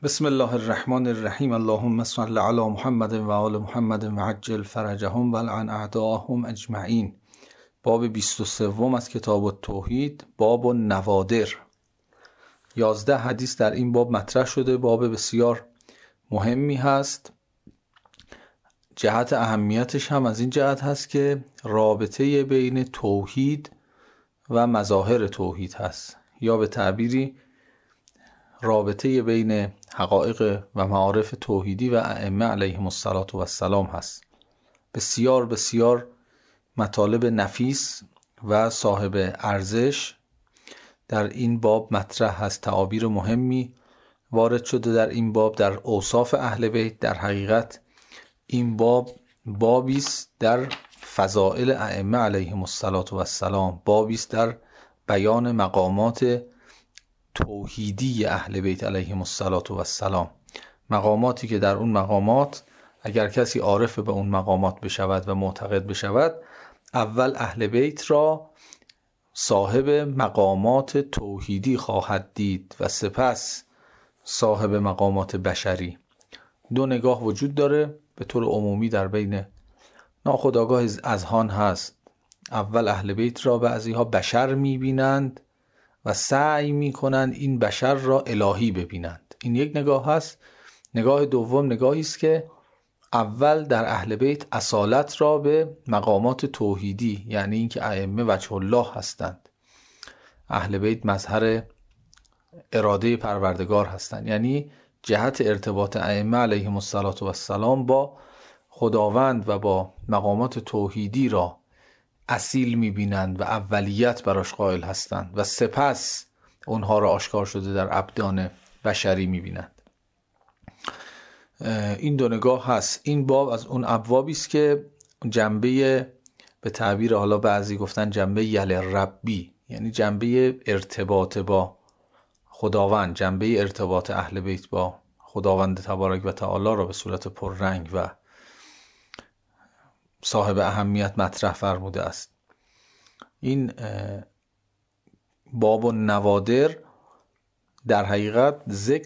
بسم الله الرحمن الرحیم. اللهم صل علی محمد و آل محمد و عجل فرجهم و لعن اعداءهم اجمعین. باب 23 از کتاب التوحید، باب النوادر. 11 حدیث در این باب مطرح شده. باب بسیار مهمی هست. جهت اهمیتش هم از این جهت هست که رابطه بین توحید و مظاهر توحید هست، یا به تعبیری رابطه بین حقایق و معارف توحیدی و ائمه علیهم السلام هست. بسیار بسیار مطالب نفیس و صاحب ارزش در این باب مطرح هست. تعابیر مهمی وارد شده در این باب در اوصاف اهل بیت. در حقیقت این باب بابی است در فضائل ائمه علیهم السلام، بابی است در بیان مقامات توحیدی اهل بیت علیهم السلام، مقاماتی که در اون مقامات اگر کسی عارف به اون مقامات بشود و معتقد بشود، اول اهل بیت را صاحب مقامات توحیدی خواهد دید و سپس صاحب مقامات بشری. دو نگاه وجود داره به طور عمومی در بین ناخودآگاه اذهان هست. اول اهل بیت را بعضی ها بشر میبینند و سعی میکنند این بشر را الهی ببینند. این یک نگاه هست. نگاه دوم نگاهی است که اول در اهل بیت اصالت را به مقامات توحیدی، یعنی اینکه ائمه وجه الله هستند، اهل بیت مظهر اراده پروردگار هستند، یعنی جهت ارتباط ائمه علیهم السلام با خداوند و با مقامات توحیدی را اصیل میبینند و اولیت براش قائل هستند و سپس اونها را آشکار شده در ابدان بشری میبینند. این دو نگاه هست. این باب از اون ابوابی است که جنبه، به تعبیر حالا بعضی گفتن جنبه یل ربی، یعنی جنبه ارتباط با خداوند، جنبه ارتباط اهل بیت با خداوند تبارک و تعالی را به صورت پررنگ و صاحب اهمیت مطرح فرموده است. این باب النوادر در حقیقت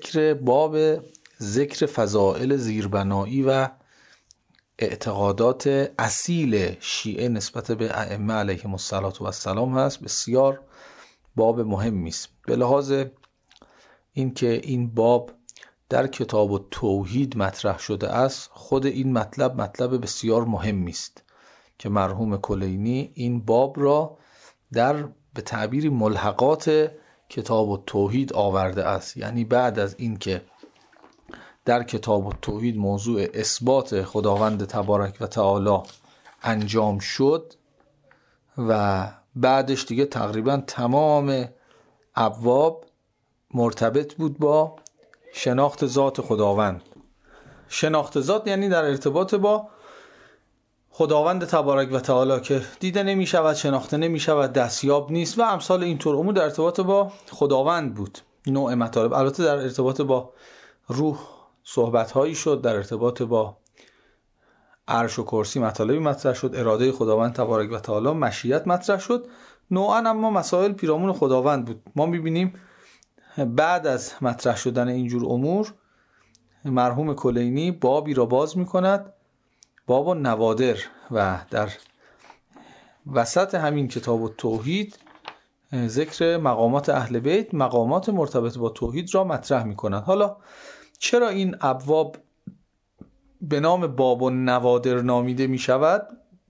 ذکر فضائل زیربنایی و اعتقادات اصیل شیعه نسبت به ائمه علیهم السلام هست. بسیار باب مهمی است به لحاظ اینکه این باب در کتاب التوحید مطرح شده است. خود این مطلب بسیار مهمی است که مرحوم کلینی این باب را در به تعبیری ملحقات کتاب التوحید آورده است. یعنی بعد از اینکه در کتاب التوحید موضوع اثبات خداوند تبارک و تعالی انجام شد و بعدش دیگه تقریبا تمام ابواب مرتبط بود با شناخت ذات خداوند. شناخت ذات یعنی در ارتباط با خداوند تبارک و تعالی که دیده نمی شود، شناخته نمی شود، دستیاب نیست و امثال اینطور امور در ارتباط با خداوند بود. نوع مطالب البته در ارتباط با روح صحبت هایی شد، در ارتباط با عرش و کرسی مطالبی مطرح شد، اراده خداوند تبارک و تعالی، مشیت مطرح شد نوعا، اما مسائل پیرامون خداوند بود. ما می‌بینیم بعد از مطرح شدن اینجور امور مرحوم کلینی بابی را باز می‌کند، باب النوادر، و در وسط همین کتاب التوحید ذکر مقامات اهل بیت، مقامات مرتبط با توحید را مطرح می‌کند. حالا چرا این ابواب به نام باب النوادر نامیده می‌شود؟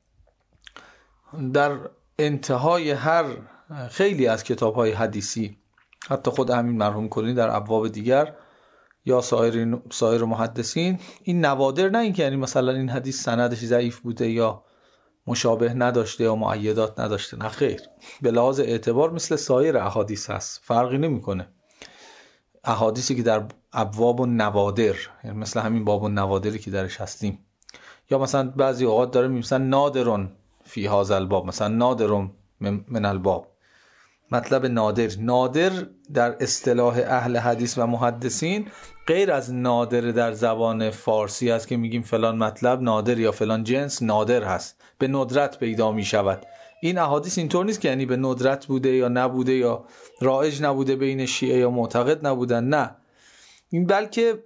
در انتهای خیلی از کتاب‌های حدیثی، حتی خود همین مرحوم کلینی در ابواب دیگر یا سایر محدثین، این نوادر نه اینکه یعنی مثلا این حدیث سندش ضعیف بوده یا مشابه نداشته یا مؤیدات نداشته، نه خیر، به لحاظ اعتبار مثل سایر احادیث هست، فرقی نمیکنه. احادیثی که در ابواب النوادر، یعنی مثل همین باب النوادری که درش هستیم، یا مثلا بعضی اوقات داره مثلا نادرون فی هذا الباب، مثلا نادرون من الباب، مطلب نادر در اصطلاح اهل حدیث و محدثین غیر از نادر در زبان فارسی است که میگیم فلان مطلب نادر یا فلان جنس نادر هست، به ندرت پیدا می شود. این احادیث اینطور نیست که یعنی به ندرت بوده یا نبوده یا رایج نبوده بین شیعه یا معتقد نبودن، نه، این بلکه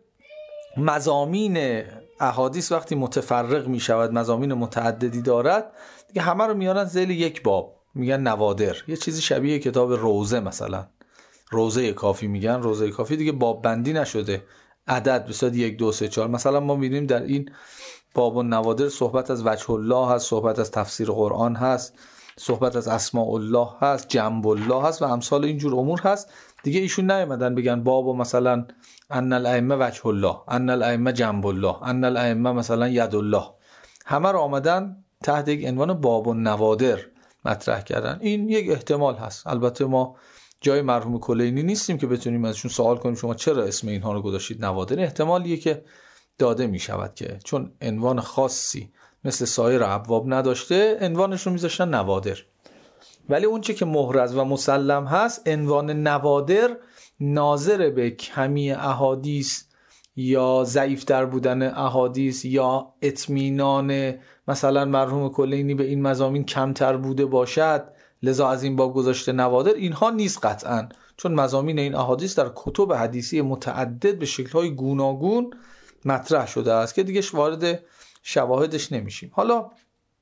مضامین احادیث وقتی متفرق می شود، مضامین متعددی دارد، دیگه همه رو میارن ذیل یک باب، میگن نوادر. یه چیزی شبیه کتاب روزه، مثلا روزه کافی میگن، روزه کافی دیگه باب بندی نشده، عدد بسید 1 2 3 4. مثلا ما میبینیم در این باب النوادر صحبت از وجه الله هست، صحبت از تفسیر قرآن هست، صحبت از اسماء الله هست، جنب الله هست و امثال اینجور امور هست. دیگه ایشون نیومدن بگن باب و مثلا ان الائمه وجه الله، ان الائمه جنب الله، ان الائمه مثلا ید الله. همه رو آمدن تحت یک عنوان باب النوادر مطرح کردن. این یک احتمال هست. البته ما جای مرحوم کلینی نیستیم که بتونیم ازشون سوال کنیم شما چرا اسم اینها رو گذاشتید نوادر. احتمالیه که داده می شود که چون عنوان خاصی مثل سایر ابواب نداشته، عنوانش رو میذاشتن نوادر. ولی اون چه که محرز و مسلم هست، عنوان نوادر ناظر به کمی احادیث یا ضعیف‌تر بودن احادیث یا اطمینان مثلا مرحوم کلینی به این مضامین کمتر بوده باشد، لذا از این باب گذاشته نوادر. اینها نیست قطعاً، چون مضامین این احادیث در کتب حدیثی متعدد به شکل‌های گوناگون مطرح شده است که دیگه وارد شواهدش نمیشیم. حالا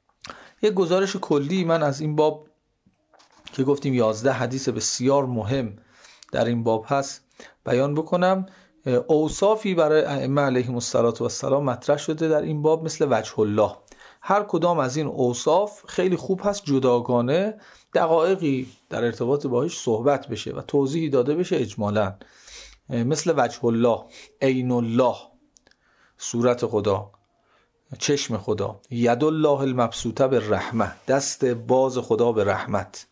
یک گزارش کلی من از این باب که گفتیم 11 حدیث بسیار مهم در این باب هست بیان بکنم. اوصافی برای ائمه علیهم السلام مطرح شده در این باب مثل وجه الله. هر کدام از این اوصاف خیلی خوب هست جداگانه دقایقی در ارتباط باهاش صحبت بشه و توضیحی داده بشه اجمالاً. مثل وجه الله، عین الله صورت خدا، چشم خدا، ید الله المبسوطه به رحمه دست باز خدا به رحمت،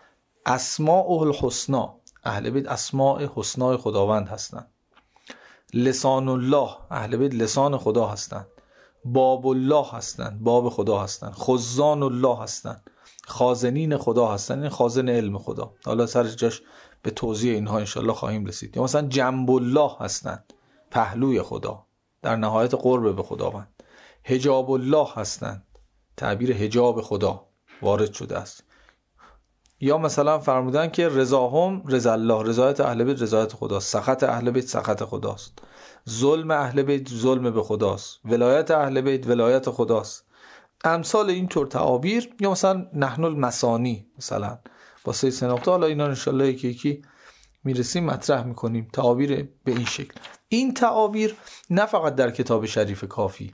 اسماء الحسنا اهل بیت اسماء حسنای خداوند هستند، لسان الله اهل بیت لسان خدا هستند، باب الله هستند باب خدا هستند، خزان الله هستند خازنین خدا هستند، این خازن علم خدا. حالا سر جاش به توضیح اینها انشالله خواهیم رسید. یا مثلا جنب الله هستند پهلوی خدا در نهایت قرب به خداوند، حجاب الله هستند تعبیر حجاب خدا وارد شده است. یا مثلا فرمودن که رضاهم رضا الله رضایت اهل بیت رضایت خداست، سخط اهل بیت سخط خداست، ظلم اهل بیت ظلم به خداست، ولایت اهل بیت ولایت خداست. امثال این طور تعابیر. یا مثلا نحن المثانی مثلا با 3 نقطه. حالا اینا انشالله یکی یکی میرسیم مطرح میکنیم تعابیر به این شکل. این تعابیر نه فقط در کتاب شریف کافی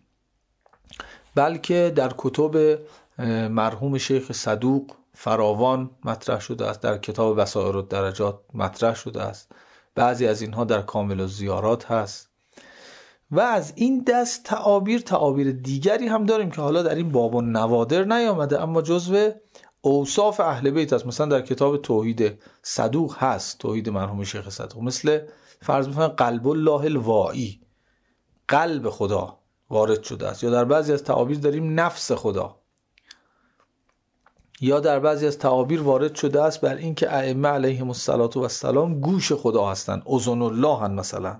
بلکه در کتب مرحوم شیخ صدوق فراوان مطرح شده است، در کتاب بصائر الدرجات مطرح شده است، بعضی از اینها در کامل الزیارات هست. و از این دست تعابیر دیگری هم داریم که حالا در این باب النوادر نیامده اما جزو اوصاف اهل بیت است. مثلا در کتاب توحید صدوق هست، توحید مرحوم شیخ صدوق، مثل فرض بفرمایید قلب الله الواعی، قلب خدا وارد شده است. یا در بعضی از تعابیر داریم نفس خدا. یا در بعضی از تعابیر وارد شده است بر این که ائمه علیهم السلام گوش خدا هستند، اذن الله هستند مثلا.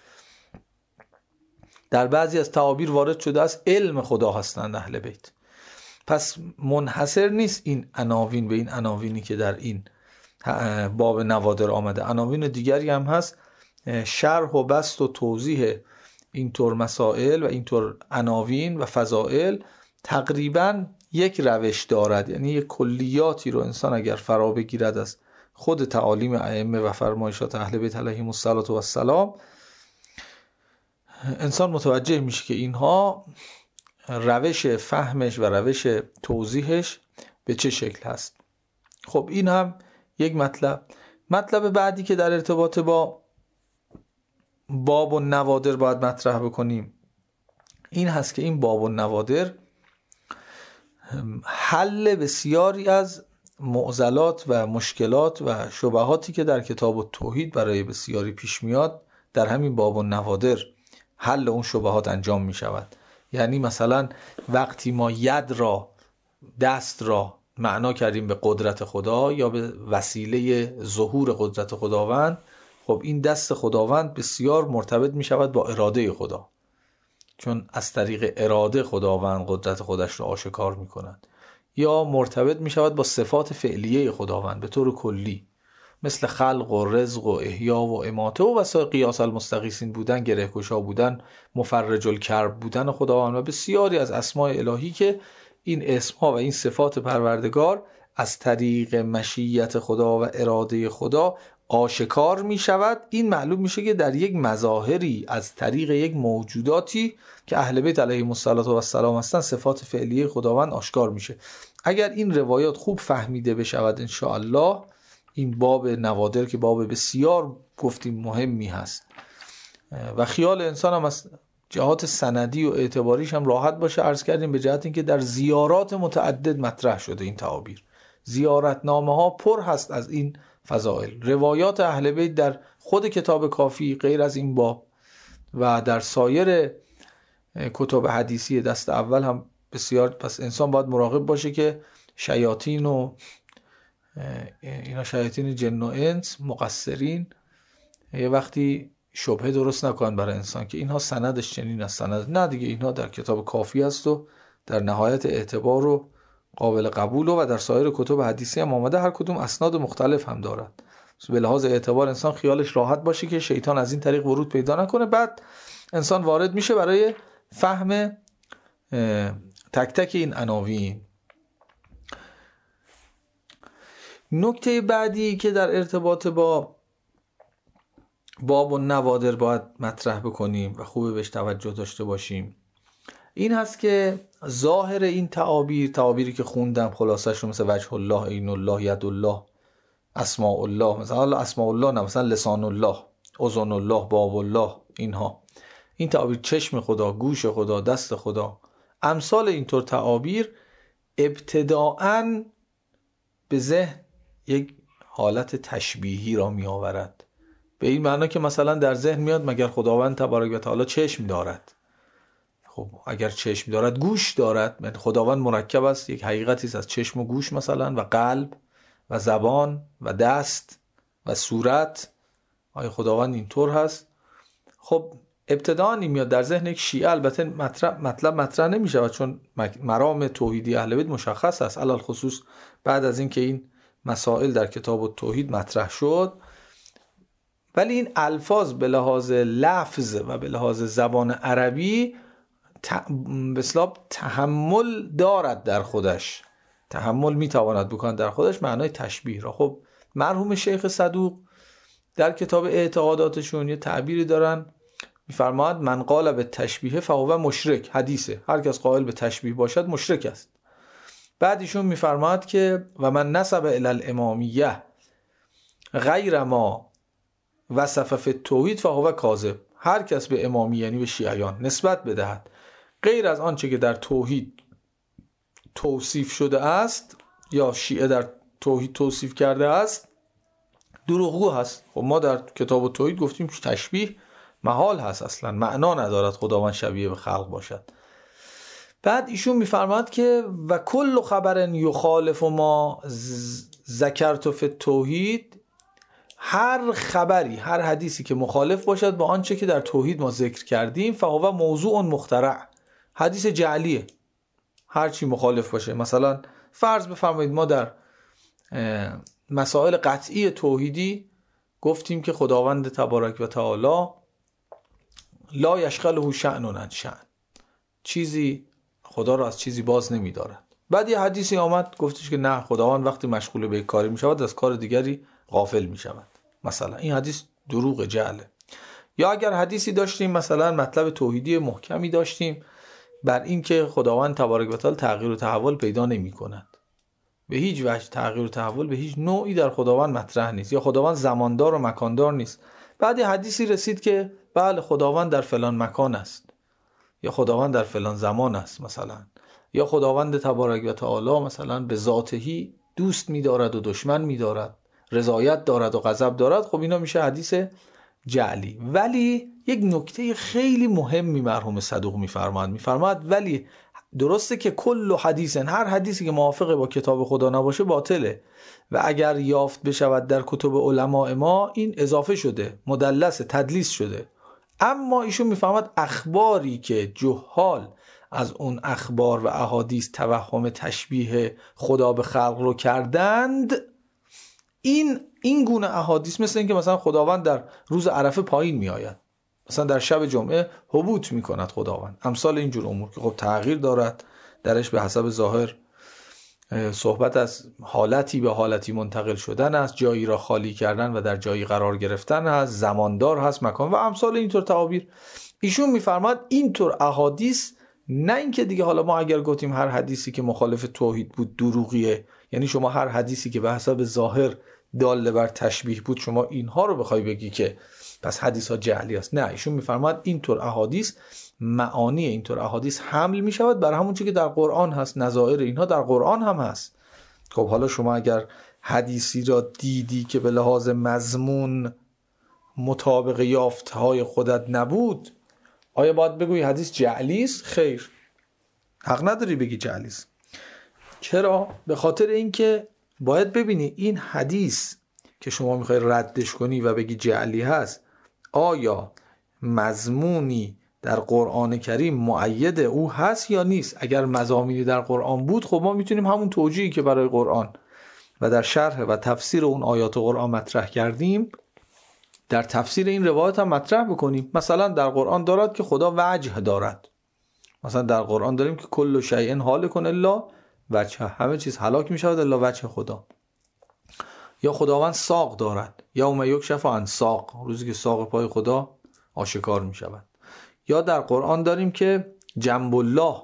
در بعضی از تعابیر وارد شده است علم خدا هستند اهل بیت. پس منحصر نیست این عناوین به این عناوینی که در این باب نوادر آمده. عناوین دیگری هم هست. شرح و بسط و توضیح اینطور مسائل و اینطور عناوین و فضائل تقریباً یک روش دارد، یعنی یک کلیاتی رو انسان اگر فرا بگیرد از خود تعالیم ائمه و فرمایشات اهل بیت علیهم السلام، انسان متوجه میشه که اینها روش فهمش و روش توضیحش به چه شکل هست. خب این هم یک مطلب بعدی که در ارتباط با باب النوادر باید مطرح بکنیم این هست که این باب النوادر حل بسیاری از معضلات و مشکلات و شبهاتی که در کتاب التوحید برای بسیاری پیش میاد در همین باب النوادر حل اون شبهات انجام می شود. یعنی مثلا وقتی ما ید را دست را معنا کردیم به قدرت خدا یا به وسیله ظهور قدرت خداوند، خب این دست خداوند بسیار مرتبط می شود با اراده خدا، چون از طریق اراده خداوند قدرت خودش را آشکار می کند. یا مرتبط می شود با صفات فعلیه خداوند به طور کلی، مثل خلق و رزق و احیا و اماته و وسایل قیاس المستغیثین بودن، گره‌گشا بودن، مفرج الکرب بودن خداوند و بسیاری از اسماء الهی که این اسمها و این صفات پروردگار از طریق مشیت خدا و اراده خدا آشکار می شود. این معلوم میشه که در یک مظاهری از طریق یک موجوداتی که اهل بیت علیهم السلام هستن صفات فعلیه خداوند آشکار میشه. اگر این روایات خوب فهمیده بشود ان شاء الله، این باب نوادر که باب بسیار گفتیم مهمی هست و خیال انسان هم از جهات سندی و اعتباریش هم راحت باشه. عرض کردیم به جهت اینکه در زیارات متعدد مطرح شده این تعابیر، زیارتنامه ها پر هست از این فضائل. روایات اهل بیت در خود کتاب کافی غیر از این باب و در سایر کتب حدیثی دست اول هم بسیار. پس انسان باید مراقب باشه که شیاطین و اینا، شیاطین جن و انس مقصرین، یه وقتی شبهه درست نکنن برای انسان که اینها سندش چنین است، سند نه دیگه، اینها در کتاب کافی است و در نهایت اعتبار و قابل قبول و در سایر کتب حدیثی هم آمده، هر کدوم اسناد مختلف هم دارد. به لحاظ اعتبار انسان خیالش راحت باشه که شیطان از این طریق ورود پیدا نکنه. بعد انسان وارد میشه برای فهم تک تک این عناوین. نکته بعدی که در ارتباط با باب و نوادر باید مطرح بکنیم و خوبه بهش توجه داشته باشیم این هست که ظاهر این تعابیری که خوندم خلاصش رو، مثل وجه الله، عین الله، ید الله، اسماء الله، مثلا اسماء الله نه، مثلا لسان الله، اذن الله، باب الله، اینها، این تعابیر، چشم خدا، گوش خدا، دست خدا، امثال اینطور تعابیر ابتداءً به ذهن یک حالت تشبیهی را می آورد. به این معنی که مثلا در ذهن میاد مگر خداوند تبارک و تعالی چشم دارد؟ خب اگر چشم دارد گوش دارد، خداوند مرکب است، یک حقیقتی است از چشم و گوش مثلا و قلب و زبان و دست و صورت. آیا خداوند اینطور هست؟ خب ابتداً میاد در ذهن یک شیعه. البته مطلب مطرح نمیشه چون مرام توحیدی اهل بیت مشخص است، علل خصوص بعد از اینکه این مسائل در کتاب التوحید مطرح شد. ولی این الفاظ به لحاظ لفظ و به لحاظ زبان عربی به اصطلاح تحمل دارد در خودش، تحمل میتواند بکند در خودش معنای تشبیه را. خب مرحوم شیخ صدوق در کتاب اعتقاداتشون یه تعبیری دارن، میفرماید من قال به تشبیه فهو مشرک. حدیثه، هر کس قائل به تشبیه باشد مشرک است. بعد ایشون میفرماید که و من نسب الی الامامیه غیر ما وصف فی التوحید فهو کاذب. هر کس به امامی یعنی به شیعیان نسبت بدهد غیر از آنچه که در توحید توصیف شده است یا شیعه در توحید توصیف کرده است دروغگو هست. خب ما در کتاب التوحید گفتیم که تشبیه محال هست، اصلا معنا ندارد خداوند شبیه به خلق باشد. بعد ایشون میفرماد که و کل خبر یخالف ما ذکرت فی التوحید، هر خبری، هر حدیثی که مخالف باشد با آنچه که در توحید ما ذکر کردیم فهو موضوع مخترع، حدیث جعلیه. هر چی مخالف باشه، مثلا فرض بفرمایید ما در مسائل قطعی توحیدی گفتیم که خداوند تبارک و تعالی لا یشغله شأن عن شأن، چیزی خدا را از چیزی باز نمی دارد. بعد یه حدیثی آمد گفتش که نه، خداوند وقتی مشغول به کاری می شود از کار دیگری غافل می شود. مثلا این حدیث دروغ جعله. یا اگر حدیثی داشتیم مثلا مطلب توحیدی محکمی داشتیم بر این که خداوند تبارک و تعالی تغییر و تحول پیدا نمی کند، به هیچ وجه تغییر و تحول به هیچ نوعی در خداوند مطرح نیست، یا خداوند زماندار و مکاندار نیست. بعد یه حدیثی رسید که بله خداوند در فلان مکان است، یا خداوند در فلان زمان است مثلا، یا خداوند تبارک و تعالی مثلا به ذاتهی دوست می‌دارد و دشمن می‌دارد، رضایت دارد و غضب دارد. خب اینا میشه حدیث جعلی. ولی یک نکته خیلی مهمی مرحوم صدوق میفرماد ولی درسته که کل حدیث، هر حدیثی که موافق با کتاب خدا نباشه باطله و اگر یافت بشود در کتب علماء ما این اضافه شده، مدلس، تدلیس شده. اما ایشون میفهمد اخباری که جهال از اون اخبار و احادیث توهم تشبیه خدا به خلق رو کردند، این گونه احادیث مثل این که مثلا خداوند در روز عرفه پایین می آید، مثلا در شب جمعه هبوط می کند خداوند، امثال اینجور امور که خب تغییر دارد درش، به حسب ظاهر صحبت از حالتی به حالتی منتقل شدن است، جایی را خالی کردن و در جایی قرار گرفتن هست، زماندار هست، مکان و امثال اینطور تعابیر. ایشون میفرماد اینطور احادیث، نه اینکه دیگه حالا ما اگر گفتیم هر حدیثی که مخالف توحید بود دروغیه، یعنی شما هر حدیثی که به حسب ظاهر دال بر تشبیه بود شما اینها رو بخوای بگی که پس حدیث ها جعلی است. نه، ایشون میفرماد اینطور احادیث، معانی اینطور احادیث حمل می شود بر همون چیزی که در قرآن هست، نظائر اینها در قرآن هم هست. خب حالا شما اگر حدیثی را دیدی که به لحاظ مضمون مطابق یافتهای خودت نبود، آیا باید بگویی حدیث جعلی است؟ خیر، حق نداری بگی جعلی است. چرا؟ به خاطر اینکه باید ببینی این حدیث که شما میخوای ردش کنی و بگی جعلی هست، آیا مضمونی در قرآن کریم مؤید او هست یا نیست؟ اگر مضامینی در قرآن بود خب ما میتونیم همون توجیهی که برای قرآن و در شرح و تفسیر اون آیات قرآن مطرح کردیم در تفسیر این روایت هم مطرح بکنیم. مثلا در قرآن دارد که خدا وجه دارد، مثلا در قرآن داریم که کل شیء هالک الا وجهه، همه چیز هلاک میشود الا وجه خدا. یا خداوند ساق دارد، یوم یکشف عن ساق، روزی که ساق پای خدا آشکار میشود. یا در قرآن داریم که جنب الله،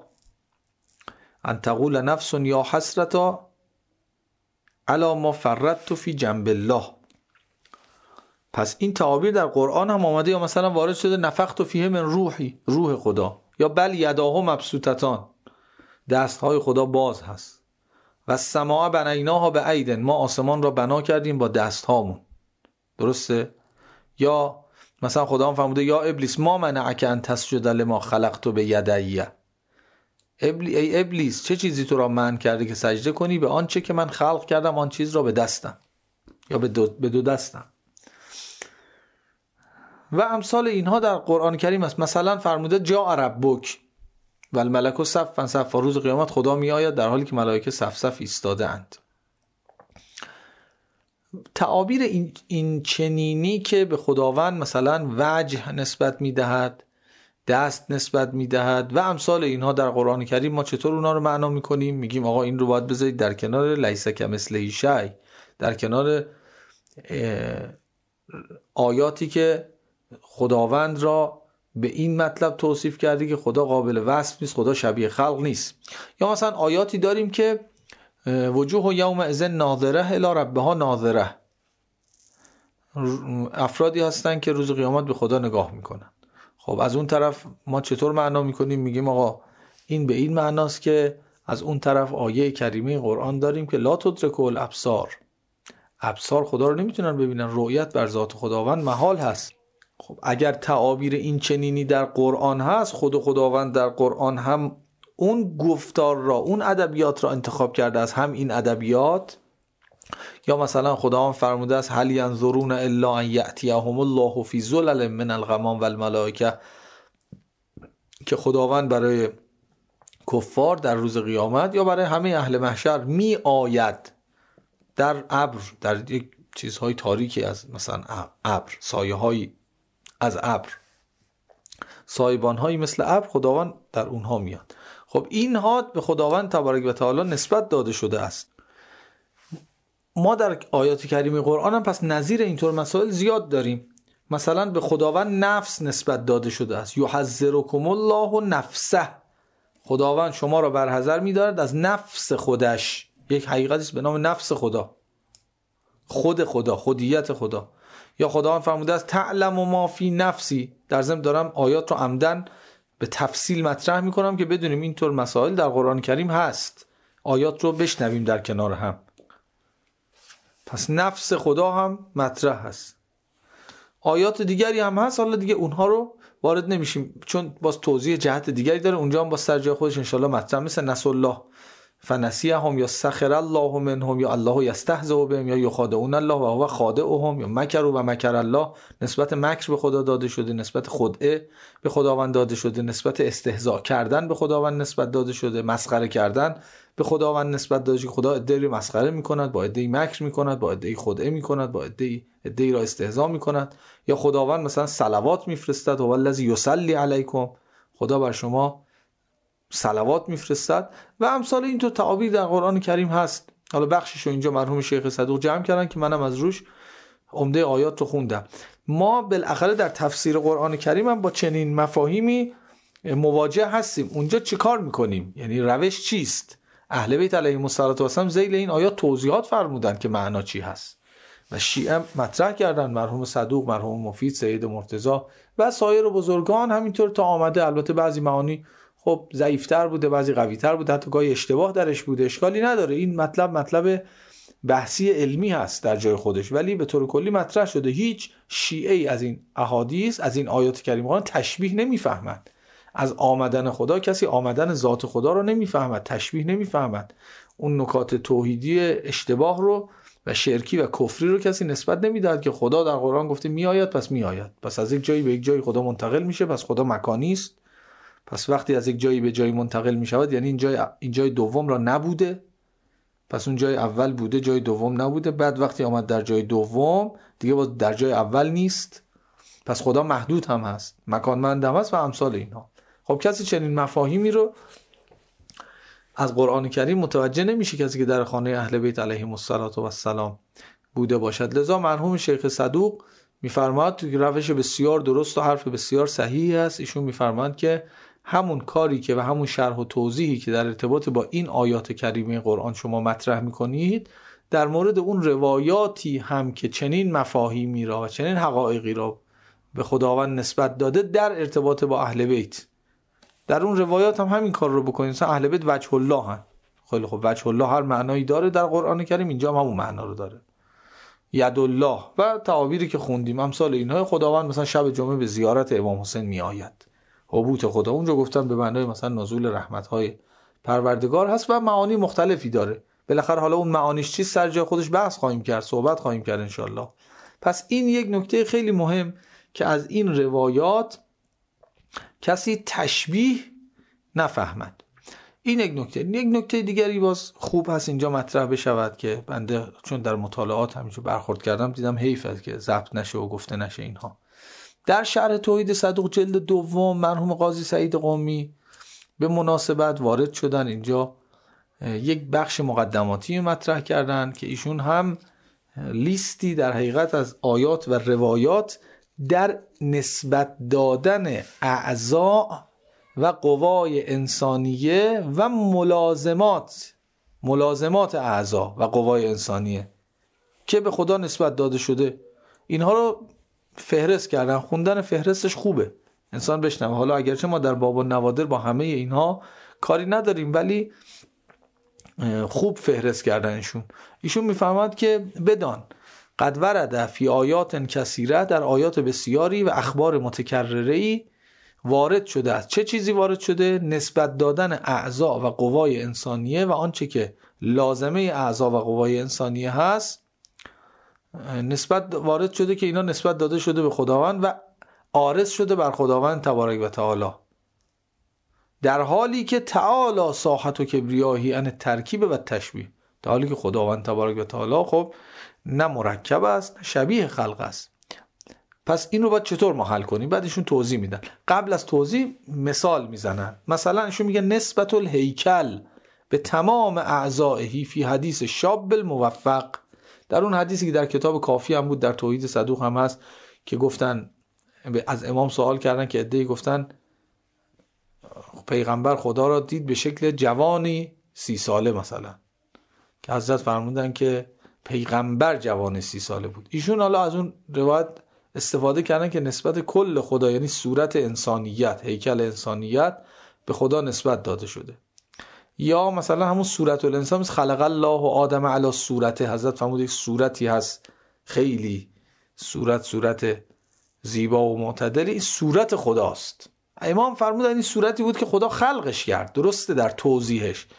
ان تقول نفس یا حسرتا علی ما فرطت فی جنب الله. پس این تعابیر در قرآن هم آمده. یا مثلا وارد شده نفخت فیه من روحی، روح خدا. یا بل یداه مبسوطتان، دستهای خدا باز هست. و السماء بنیناها بعید، ما آسمان را بنا کردیم با دستهامون. درسته؟ یا مثلا خدا هم فرموده یا ابلیس ما منعک ان تسجد لما خلقت بیدی، ای ابلیس چه چیزی تو را منع کرده که سجده کنی به آنچه که من خلق کردم، آن چیز را به دستم یا به دو دستم. و امثال اینها در قرآن کریم است. مثلا فرموده جاء ربک و الملک صفا صفا، روز قیامت خدا می آید در حالی که ملائکه صف صف ایستاده اند. تعابیر این چنینی که به خداوند مثلا وجه نسبت می دهد، دست نسبت می دهد و امثال اینها در قرآن کریم، ما چطور اونا رو معنا می کنیم؟ میگیم آقا این رو باید بذارید در کنار لیس کمثله شیء، در کنار آیاتی که خداوند را به این مطلب توصیف کرده که خدا قابل وصف نیست، خدا شبیه خلق نیست. یا مثلا آیاتی داریم که وجوه یومئذ ناظره الی ربها ناظره، افرادی هستن که روز قیامت به خدا نگاه میکنن. خب از اون طرف ما چطور معنا میکنیم؟ میگیم آقا این به این معناست که از اون طرف آیه کریمه قرآن داریم که لا تدرک الابصار، ابصار خدا رو نمیتونن ببینن، رؤیت بر ذات خداوند محال هست. خب اگر تعابیر این چنینی در قرآن هست، خداوند در قرآن هم اون گفتار را، اون ادبیات را انتخاب کرده از هم این ادبیات. یا مثلا خداوند فرموده است هل ینظرون الا ان یأتیهم الله فی ظلل من الغمام والملائکه، که خداوند برای کفار در روز قیامت یا برای همه اهل محشر می آید در ابر، در یک چیزهای تاریکی از مثلا ابر، سایه هایی از ابر، سایبان هایی مثل ابر، خداوند در اونها میاد. خب اینها به خداوند تبارک و تعالی نسبت داده شده است. ما در آیات کریمه قرآن هم پس نظیر اینطور مسائل زیاد داریم. مثلا به خداوند نفس نسبت داده شده است، یحذرکم الله نفسه، خداوند شما را برحذر می‌دارد از نفس خودش. یک حقیقتی است به نام نفس خدا، خود خدا، خودیت خدا. یا خداوند فرموده است تعلم ما فی نفسی، در ضمن دارم آیات رو عمدن به تفصیل مطرح میکنم که بدونیم اینطور مسائل در قرآن کریم هست، آیات رو بشنویم در کنار هم. پس نفس خدا هم مطرح هست. آیات دیگری هم هست، حالا دیگه اونها رو وارد نمیشیم چون باز توضیح جهت دیگری داره، اونجا هم با سر جای خودش انشالله مطرح، مثل نسوا الله فنسیهم یا سخر الله منهم یا الله یستهزئ بهم یا یخادعون الله و هو خادعهم یا مکروا و مکر الله. نسبت مکر به خدا داده شده، نسبت خدعه به خداوند داده شده، نسبت استهزاء کردن به خداوند نسبت داده شده، مسخره کردن به خداوند نسبت داده شده. خدا عده‌ای رو مسخره میکند، با عده‌ای مکر میکند، با عده‌ای خدعه میکند، با عده‌ای را استهزاء میکند. یا خداوند مثلا صلوات میفرستد، هو الذی یصلی علیکم، خدا بر شما صلوات میفرستد و امثال این تو تعابیر در قرآن کریم هست. حالا بخشش رو اینجا مرحوم شیخ صدوق جمع کردن که منم از روش عمده آیات رو خوندم. ما بالاخره در تفسیر قرآن کریم هم با چنین مفاهیمی مواجه هستیم. اونجا چی کار میکنیم؟ یعنی روش چیست؟ اهل بیت علیهم السلام ذیل این آیات توضیحات فرمودن که معنا چی هست و شیعه مطرح کردن، مرحوم صدوق، مرحوم مفید، سید مرتضی و سایر بزرگان همینطور تا آمده. البته بعضی معانی خب ضعیف‌تر بوده، بعضی قوی‌تر بوده، حتی گاهی اشتباه درش بوده. اشکالی نداره، این مطلب بحثی علمی هست در جای خودش، ولی به طور کلی مطرح شده. هیچ شیعه‌ای از این احادیث، از این آیات کریمه تشبیه نمی‌فهمد. از آمدن خدا کسی آمدن ذات خدا رو نمی‌فهمد، تشبیه نمی‌فهمد. اون نکات توحیدی اشتباه رو و شرکی و کفری رو کسی نسبت نمی‌دهد که خدا در قرآن گفته میآید پس میآید، پس از یک جایی به یک جایی خدا منتقل میشه، پس خدا مکانی است. پس وقتی از یک جایی به جایی منتقل می شود یعنی این جای دوم را نبوده، پس اون جای اول بوده جای دوم نبوده، بعد وقتی آمد در جای دوم دیگه باز در جای اول نیست، پس خدا محدود هم هست، مکانمند هم هست و امثال اینها. خب کسی چنین مفاهیمی رو از قرآن کریم متوجه نمیشه کسی که در خانه اهل بیت علیهم السلام بوده باشد. لذا مرحوم شیخ صدوق میفرماد که روش بسیار درست و حرف بسیار صحیحی است. ایشون میفرماد که همون کاری که و همون شرح و توضیحی که در ارتباط با این آیات کریمه قرآن شما مطرح میکنید، در مورد اون روایاتی هم که چنین مفاهیمی را و چنین حقایقی را به خداوند نسبت داده در ارتباط با اهل بیت، در اون روایات هم همین کار رو بکنید. مثلا اهل بیت وجه الله هن. خیلی خب، وجه الله هر معنایی داره در قرآن کریم، اینجا هم همون معنا رو داره. ید الله و تعابیری که خوندیم امثال اینها. خداوند مثلا شب جمعه به زیارت امام حسین می آید، حبوط خدا اونجا گفتن به معنای مثلا نزول رحمت‌های پروردگار هست و معانی مختلفی داره. بالاخره حالا اون معانیش چیست سر جای خودش بحث خواهیم کرد، صحبت خواهیم کرد انشالله. پس این یک نکته خیلی مهم که از این روایات کسی تشبیه نفهمد. این یک نکته دیگری باز خوب هست اینجا مطرح بشود که بنده چون در مطالعات همینجور برخورد کردم دیدم حیف است که ضبط نشه و گفته نشه اینها. در شرح توحید صدوق جلد دوم مرحوم قاضی سعید قمی به مناسبت وارد شدن اینجا یک بخش مقدماتی مطرح کردن که ایشون هم لیستی در حقیقت از آیات و روایات در نسبت دادن اعضاء و قوای انسانیه و ملازمات اعضاء و قوای انسانیه که به خدا نسبت داده شده، اینها رو فهرست کردن. خوندن فهرستش خوبه، انسان بشنوه. حالا اگرچه ما در باب النوادر با همه اینها کاری نداریم، ولی خوب فهرست کردن ایشون میفهمد که بدان قد ورد فی آیات کثیره، در آیات بسیاری و اخبار متکرره‌ای وارد شده است. چه چیزی وارد شده؟ نسبت دادن اعضا و قوای انسانیه و آنچه که لازمه اعضا و قوای انسانیه هست نسبت وارد شده که اینا نسبت داده شده به خداوند و عارض شده بر خداوند تبارک و تعالی، در حالی که تعالی ساحت و کبریاهی ان ترکیب و تشبیه، در حالی که خداوند تبارک و تعالی خب نه مرکب است نه شبیه خلق است. پس این رو باید چطور ما حل کنیم؟ بعدشون توضیح میدن. قبل از توضیح مثال میزنن. مثلا ایشون میگه نسبت الهیکل به تمام اعضائه فی حدیث شاب الموفق، در اون حدیثی که در کتاب کافی هم بود، در توحید صدوق هم هست، که گفتن از امام سوال کردن که عده‌ای گفتن پیغمبر خدا را دید به شکل جوانی 30 ساله مثلا، که حضرت فرمودن که پیغمبر جوان 30 ساله بود. ایشون حالا از اون روایت استفاده کردن که نسبت کل خدا، یعنی صورت انسانیت، هیکل انسانیت به خدا نسبت داده شده. یا مثلا همون صورت الانسان، مثل خلق الله و آدم علی صورته، حضرت فرمود یک صورتی هست خیلی صورت زیبا و معتدلی، این صورت خداست. امام فرمودن این صورتی بود که خدا خلقش کرد. درسته در توضیحش،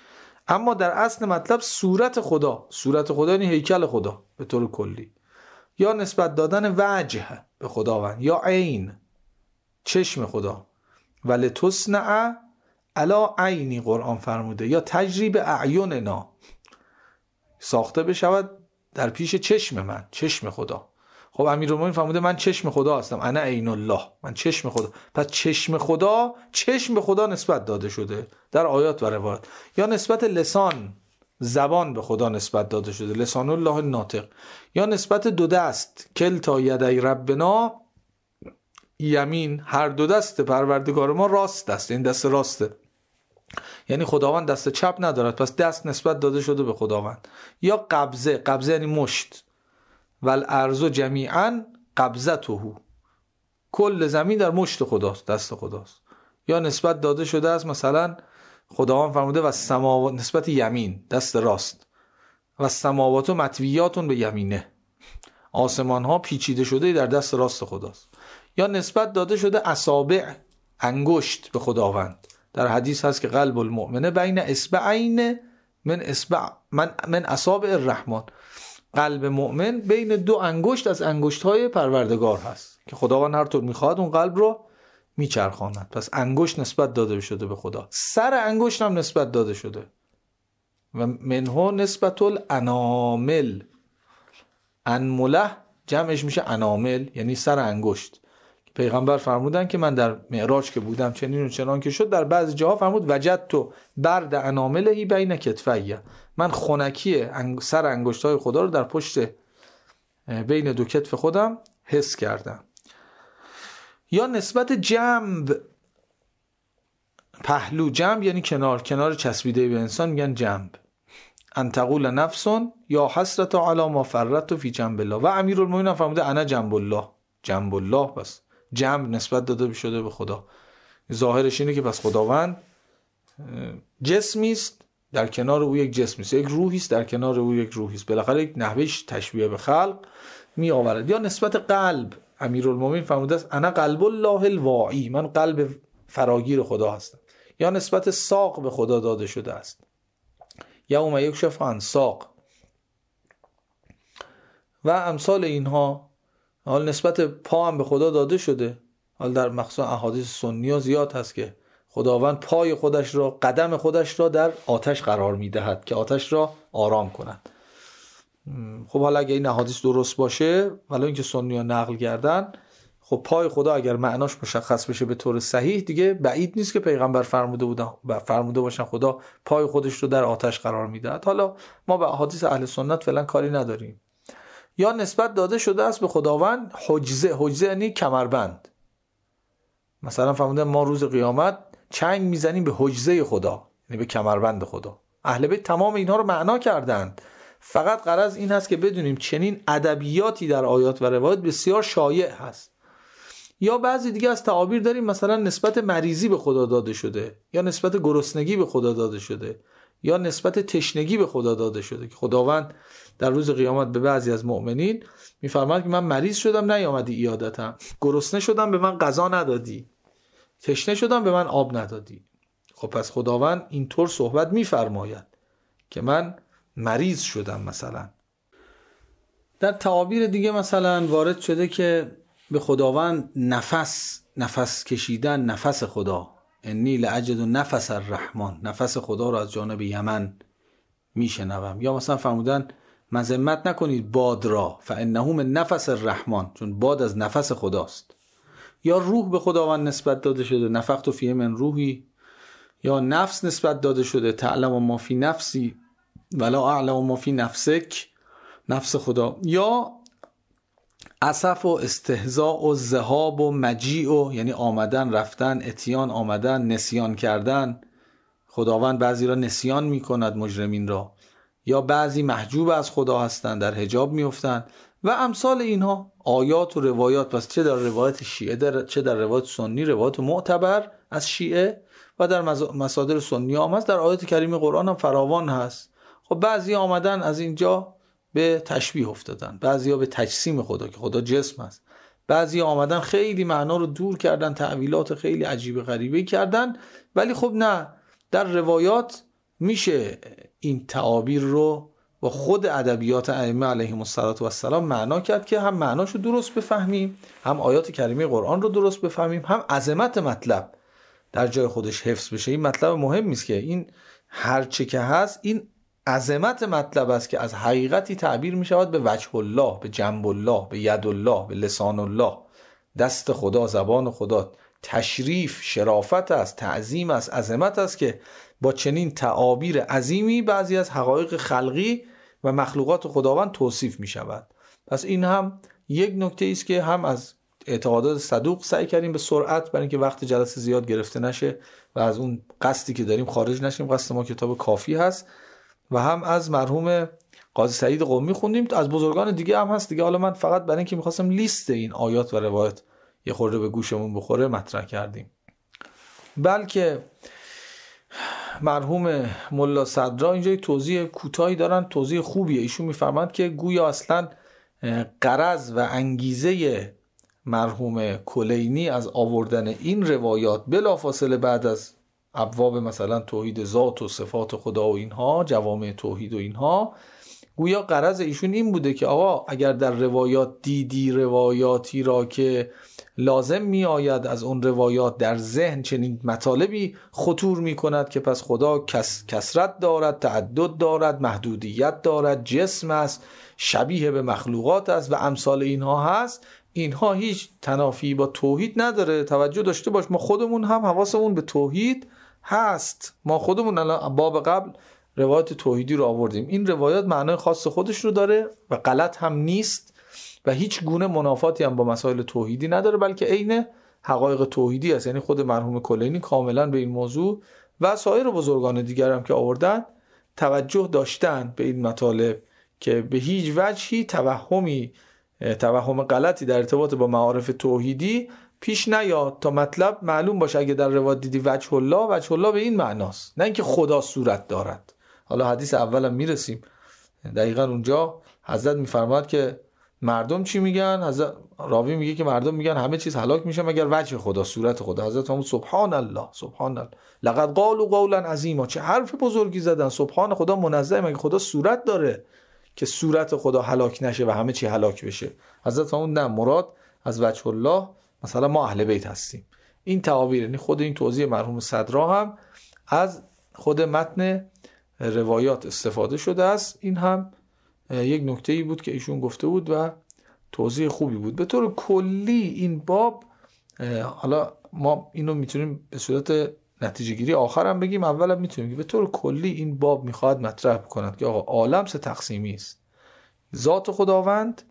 اما در اصل مطلب صورت خدا یعنی هیکل خدا به طور کلی، یا نسبت دادن وجه به خداوند، یا عین چشم خدا، ولتصنع علی عینی قرآن فرموده، یا تجریب اعیننا ساخته بشود در پیش چشم من، چشم خدا. خب امیرالمومنین فرموده من چشم خدا هستم، انا عین الله، من چشم خدا. پس چشم به خدا نسبت داده شده در آیات و روایات. یا نسبت لسان، زبان به خدا نسبت داده شده، لسان الله الناطق. یا نسبت دو دست، کلتا یدی ربنا یمین، هر دو دست پروردگار ما راست است، این دست راسته، یعنی خداوند دست چپ ندارد، پس دست نسبت داده شده به خداوند. یا قبضه یعنی مشت، والارض جمیعا قبضته، کل زمین در مشت خداست، دست خداست. یا نسبت داده شده است مثلا خداوند فرموده و السماوات، نسبت یمین دست راست، و السماوات مطویات به یمینه، آسمان ها پیچیده شده در دست راست خداست. یا نسبت داده شده اصابع، انگشت به خداوند، در حدیث هست که قلب المؤمنه بین اصبعین من اصابع الرحمن، قلب مؤمن بین دو انگشت از انگشت‌های پروردگار هست که خداوند هر طور می‌خواد اون قلب رو میچرخاند. پس انگشت نسبت داده شده به خدا، سر انگشت هم نسبت داده شده، و منه نسبت الانامل، انمله جمعش میشه انامل، یعنی سر انگشت. پیغمبر فرمودن که من در معراج که بودم چنین و چنان که شد، در بعض جاها فرمود وجدت برد اناملهی بین کتفیه، من خنکی سر انگشتای خدا رو در پشت بین دو کتف خودم حس کردم. یا نسبت جنب، پهلو، جنب یعنی کنار چسبیده به انسان میگن جنب. ان تقول نفس یا حسرت علی ما فرطت فی جنب الله، و امیرالمومنین فرموده انا جنب الله، بس جنب نسبت داده شده به خدا. ظاهرش اینه که پس خداوند جسمی است در کنار او یک جسمی است، یک روحی است در کنار او یک روحی است، بالاخره یک نحوهش تشبیه به خلق می آورد. یا نسبت قلب، امیرالمومنین فرموده است انا قلب الله الواعی، من قلب فراگیر خدا هستم. یا نسبت ساق به خدا داده شده است، یوم یکشف عن ساق و امثال اینها. حال نسبت پا هم به خدا داده شده، حال در مخصوص احادیث سنی ها زیاد هست که خداوند پای خودش را، قدم خودش را در آتش قرار می دهد که آتش را آرام کند. خب حالا اگه این احادیث درست باشه، ولی اینکه سنی ها نقل کردن، خب پای خدا اگر معناش مشخص بشه به طور صحیح، دیگه بعید نیست که پیغمبر فرموده باشن خدا پای خودش رو در آتش قرار می دهد. حالا ما به احادیث اهل سنت فعلا کاری نداریم. یا نسبت داده شده است به خداوند حجزه یعنی کمربند، مثلا فرموده ما روز قیامت چنگ میزنیم به حجزه خدا، یعنی به کمربند خدا. اهل بیت تمام اینها رو معنا کردند، فقط غرض این هست که بدونیم چنین ادبیاتی در آیات و روایات بسیار شایع هست. یا بعضی دیگه از تعابیر داریم، مثلا نسبت مریضی به خدا داده شده، یا نسبت گرسنگی به خدا داده شده، یا نسبت تشنگی به خدا داده شده که خداوند در روز قیامت به بعضی از مؤمنین میفرماید که من مریض شدم نیامدی عیادتم، گرسنه شدم به من غذا ندادی، تشنه شدم به من آب ندادی. خب پس خداوند اینطور صحبت میفرماید که من مریض شدم. مثلا در تعابیر دیگه مثلا وارد شده که به خداوند نفس کشیدن، نفس خدا، انی لاجد نفس الرحمن، نفس خدا را از جانب یمن میشنوم. یا مثلا فرمودن مذمت نکنید باد را، فانه من نفس الرحمن، چون باد از نفس خداست. یا روح به خداوند نسبت داده شده، نفخت فیه من روحی. یا نفس نسبت داده شده، تعلم ما فی نفسی ولا اعلم ما فی نفسک، نفس خدا. یا اسف و استهزاء و ذهاب و مجیع و یعنی آمدن رفتن، اتیان آمدن، نسیان کردن، خداوند بعضی را نسیان می کند مجرمین را. یا بعضی محجوب از خدا هستند، در حجاب می افتند و امثال اینها آیات و روایات. پس چه در روایت شیعه چه در روایت سنی، روایت معتبر از شیعه و در مصادر سنی هم هست، در آیات کریم قرآن هم فراوان هست. خب بعضی آمدن از اینجا به تشبیه افتادن، بعضی ها به تجسیم خدا که خدا جسم است، بعضی آمدن خیلی معنا رو دور کردن، تعویلات خیلی عجیب غریبه کردن. ولی خب نه، در روایات میشه این تعابیر رو با خود ادبیات ائمه علیهم السلام معنا کرد که هم معناشو درست بفهمیم، هم آیات کریمه قرآن رو درست بفهمیم، هم عظمت مطلب در جای خودش حفظ بشه. این مطلب مهمی است که این هر چه که هست این عظمت مطلب است که از حقیقتی تعبیر می شود به وجه الله، به جنب الله، به ید الله، به لسان الله، دست خدا، زبان خدا. تشریف، شرافت است، تعظیم است، عظمت است که با چنین تعابیر عظیمی بعضی از حقایق خلقی و مخلوقات خداوند توصیف می شود. پس این هم یک نکته است که هم از اعتقادات صدوق سعی کردیم به سرعت، برای اینکه وقت جلسه زیاد گرفته نشه و از اون قصدی که داریم خارج نشیم. قصد ما کتاب کافی هست. و هم از مرحوم قاضی سعید قمی خوندیم، از بزرگان دیگه هم هست دیگه. حالا من فقط برای اینکه می‌خواستم لیست این آیات و روایت یه خورده به گوشمون بخوره مطرح کردیم. بلکه مرحوم ملا صدرا اینجا توضیح کوتاهی دارن، توضیح خوبیه. ایشون می‌فرمایند که گویا اصلاً غرض و انگیزه مرحوم کلینی از آوردن این روایات بلافاصله بعد از ابواب مثلا توحید ذات و صفات خدا و اینها، جوامع توحید و اینها، گویا غرض ایشون این بوده که آقا اگر در روایات دیدی روایاتی را که لازم می آید از اون روایات در ذهن چنین مطالبی خطور می کند که پس خدا کثرت دارد، تعدد دارد، محدودیت دارد، جسم است، شبیه به مخلوقات است و امثال اینها هست، اینها هیچ تنافی با توحید نداره. توجه داشته باش، ما خودمون هم حواسمون به توحید هست. ما خودمون الان باب قبل روایت توحیدی رو آوردیم. این روایات معنای خاص خودش رو داره و غلط هم نیست و هیچ گونه منافاتی هم با مسائل توحیدی نداره، بلکه عین حقایق توحیدی است. یعنی خود مرحوم کلینی کاملا به این موضوع و سایر بزرگان دیگر هم که آوردن توجه داشتن به این مطالب که به هیچ وجهی توهم غلطی در ارتباط با معارف توحیدی پیش نیاد تا مطلب معلوم باشه. اگه در روایت دیدی وجه الله به این معناست، نه اینکه خدا صورت دارد. حالا حدیث اولم میرسیم، دقیقاً اونجا حضرت میفرماد که مردم چی میگن؟ حضرت راوی میگه که مردم میگن همه چیز هلاک میشه مگر وجه خدا، صورت خدا. حضرت فرمود سبحان الله، سبحان الله، لقد قالوا قولا عظیما، چه حرف بزرگی زدن. سبحان خدا منزه، مگر خدا صورت داره که صورت خدا هلاک نشه و همه چی هلاک بشه؟ حضرت فرمود نه، مراد از وجه الله مثلا ما اهل بیت هستیم. این تعابیر، یعنی خود این توضیح مرحوم صدرا هم از خود متن روایات استفاده شده است. این هم یک نکته‌ای بود که ایشون گفته بود و توضیح خوبی بود. به طور کلی این باب، حالا ما اینو میتونیم به صورت نتیجه گیری آخرم بگیم، اولم میتونیم، به طور کلی این باب میخواد مطرح کند که آقا عالم سه تقسیمی است: ذات خداوند،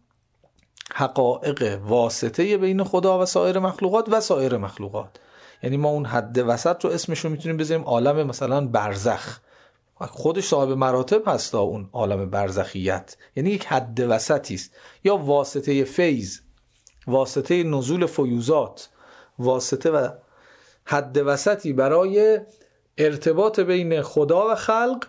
حقایق واسطه بین خدا و سایر مخلوقات و سایر مخلوقات. یعنی ما اون حد وسط رو اسمش رو میتونیم بذاریم عالم مثلا برزخ، خودش صاحب مراتب هست اون عالم برزخیت، یعنی یک حد وسطی است. یا واسطه فیض، واسطه نزول فیوزات، واسطه و حد وسطی برای ارتباط بین خدا و خلق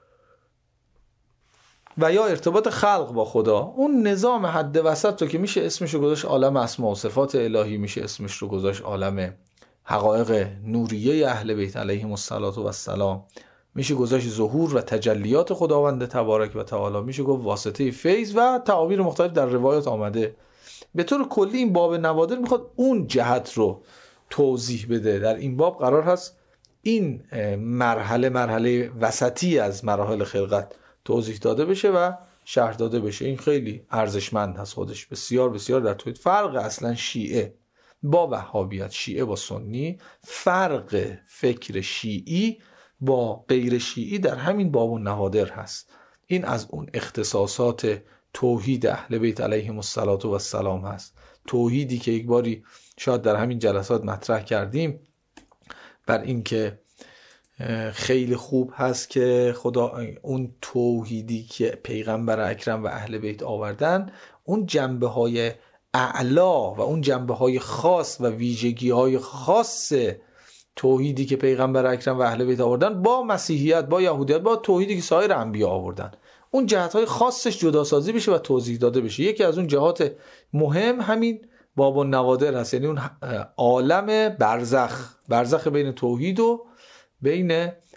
و یا ارتباط خلق با خدا. اون نظام حد وسط رو که میشه اسمش رو گذاشت عالم اسما و صفات الهی، میشه اسمش رو گذاشت عالم حقایق نوریه اهل بیت علیهم السلام، میشه گذاشت ظهور و تجلیات خداوند تبارک و تعالی، میشه گفت واسطه فیض و تعابیر مختلف در روایات آمده. به طور کلی این باب نوادر میخواد اون جهت رو توضیح بده. در این باب قرار هست این مرحله وسطی از مراحل خلقت توضیح داده بشه و شرح داده بشه. این خیلی ارزشمند هست خودش، بسیار بسیار در توحید. فرق اصلا شیعه با وهابیت، شیعه با سنی، فرق فکر شیعی با غیر شیعی در همین باب النوادر هست. این از اون اختصاصات توحید اهل بیت علیهم السلام هست. توحیدی که یک باری شاید در همین جلسات مطرح کردیم، بر این که خیلی خوب هست که خدا اون توحیدی که پیغمبر اکرم و اهل بیت آوردن، اون جنبه های اعلا و اون جنبه های خاص و ویژگی های خاص توحیدی که پیغمبر اکرم و اهل بیت آوردن با مسیحیت، با یهودیت، با توحیدی که سایر انبیا آوردن، اون جهت‌های خاصش جداسازی بشه و توضیح داده بشه. یکی از اون جهات مهم همین باب النوادر هست، یعنی اون عالم برزخ بین توحید و بین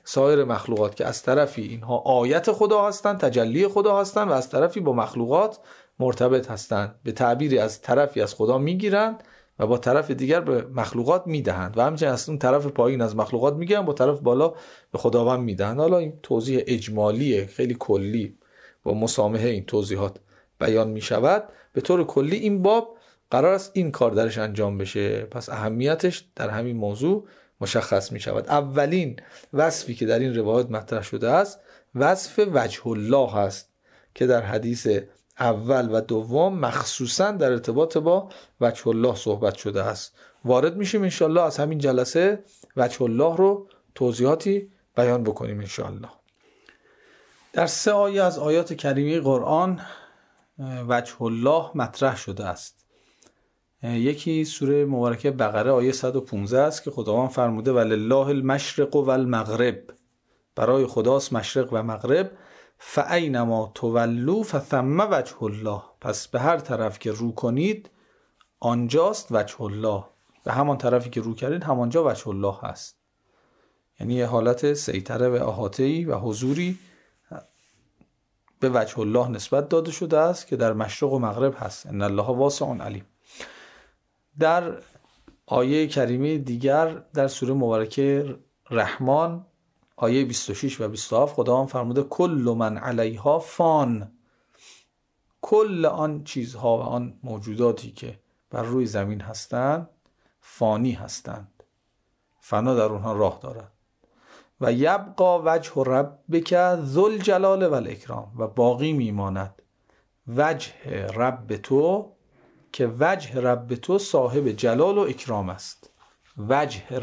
سایر مخلوقات که از طرفی اینها آیت خدا هستند، تجلی خدا هستند و از طرفی با مخلوقات مرتبط هستند. به تعبیری از طرفی از خدا میگیرند و با طرف دیگر به مخلوقات میدهند و همچنین از اون طرف پایین از مخلوقات میگیرند با طرف بالا به خداوند میدهند. حالا این توضیح اجمالی خیلی کلی با مسامحه این توضیحات بیان میشود. به طور کلی این باب قرار است این کار درش انجام بشه، پس اهمیتش در همین موضوع مشخص میشود. اولین وصفی که در این روایت مطرح شده است وصف وجه الله است که در حدیث اول و دوم مخصوصا در ارتباط با وجه الله صحبت شده است. وارد میشیم انشالله از همین جلسه وجه الله رو توضیحاتی بیان بکنیم انشالله. در 3 آیه از آیات کریمه قرآن وجه الله مطرح شده است. یکی سوره مبارکه بقره آیه 115 است که خداوند فرموده ولله المشرق و المغرب، برای خداست مشرق و مغرب، فاینما تولوا فثم وجه الله، پس به هر طرف که رو کنید آنجاست وجه الله، به همان طرفی که رو کردید همانجا وجه الله هست. یعنی یه حالت سیطره و احاطه‌ای و حضوری به وجه الله نسبت داده شده است که در مشرق و مغرب هست. ان الله واسع علیم. در آیه کریمه دیگر در سوره مبارکه رحمان آیه 26 و 27 خداوند فرموده کل من علیها فان، کل آن چیزها و آن موجوداتی که بر روی زمین هستند فانی هستند، فنا در اونها راه دارد. و یبقا وجه ربک ذوالجلال و الاکرام، و باقی میماند وجه رب تو که وجه رب تو صاحب جلال و اکرام است. وجه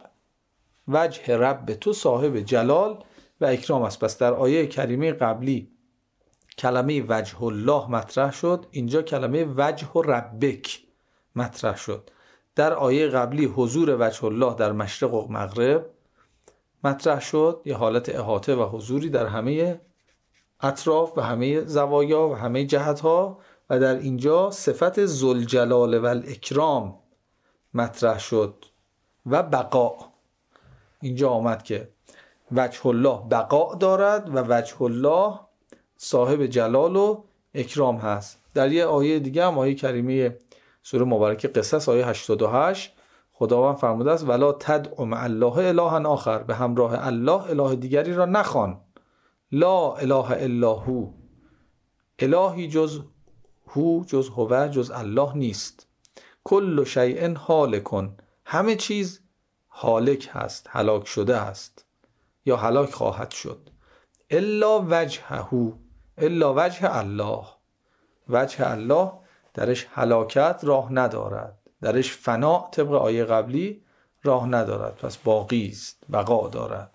رب تو صاحب جلال و اکرام است. پس در آیه کریمه قبلی کلمه وجه الله مطرح شد، اینجا کلمه وجه ربک مطرح شد. در آیه قبلی حضور وجه الله در مشرق و مغرب مطرح شد، یه حالت احاطه و حضوری در همه اطراف و همه زوایا و همه جهتها، و در اینجا صفت ذوالجلال و الاکرام مطرح شد و بقا. اینجا آمد که وجه الله بقا دارد و وجه الله صاحب جلال و اکرام هست. در یه آیه دیگه هم آیه کریمه سوره مبارکه قصص آیه 88 خداوند فرموده است ولا تدع مع الله الها آخر، به همراه الله اله دیگری را نخوان. لا اله الا هو، الهی جز هو، جز هو، جز الله نیست. کل شیء هالک، همه چیز هالک هست، هلاک شده است یا هلاک خواهد شد. الا وجهه، الا وجه الله، وجه الله درش هلاکت راه ندارد، درش فنا طبق آیه قبلی راه ندارد، پس باقی است، بقا دارد.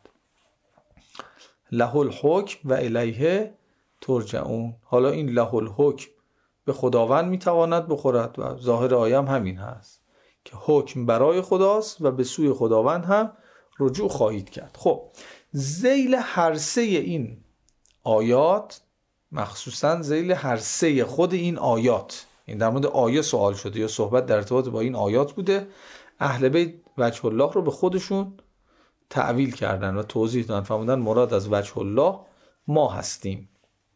له الحکم و الیه ترجعون. حالا این له الحکم به خداوند میتواند بخورد و ظاهر آیه هم همین هست که حکم برای خداست و به سوی خداوند هم رجوع خواهید کرد. خب ذیل هر سه این آیات، مخصوصا ذیل هر سه خود این آیات، این در مورد آیه سوال شده یا صحبت در ارتباط با این آیات بوده، اهل بیت وجه الله رو به خودشون تعویل کردن و توضیح دادن، فرمودن مراد از وجه الله ما هستیم.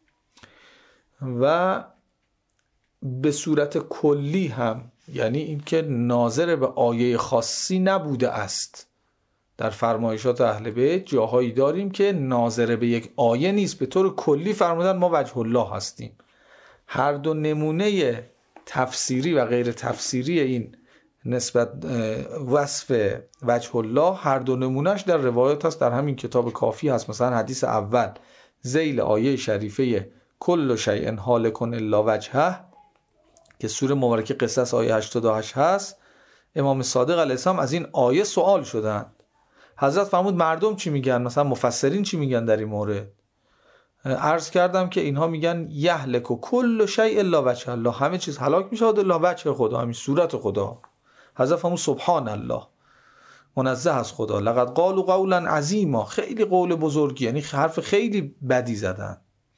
و به صورت کلی هم یعنی اینکه ناظر به آیه خاصی نبوده است. در فرمایشات اهل بیت جاهایی داریم که ناظر به یک آیه نیست، به طور کلی فرمودن ما وجه الله هستیم. هر دو نمونه تفسیری و غیر تفسیری این نسبت وصف وجه الله، هر دو نمونهش در روایات هست، در همین کتاب کافی هست. مثلا حدیث اول ذیل آیه شریفه کل شیء هالک الا وجهه که سوره مبارکه قصص آیه 88 هست، امام صادق علیه السلام از این آیه سوال شدند. حضرت فرمود مردم چی میگن؟ مثلا مفسرین چی میگن در این مورد؟ عرض کردم که اینها میگن یهلک و کل شیء الا وجه الله، همه چیز هلاک میشه الا وجه خدا، همین صورت خدا. حضرت فرمود سبحان الله، منزه از خدا. لقد قالوا قولا عظیما، خیلی قول بزرگی، یعنی حرف خیلی بدی زدن.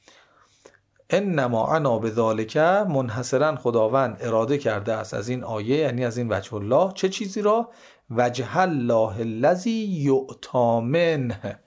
انما انا بذالک، منحصرا خداوند اراده کرده است از این آیه، یعنی از این وجه الله، چه چیزی را؟ وجه الله الذی یؤتی منه،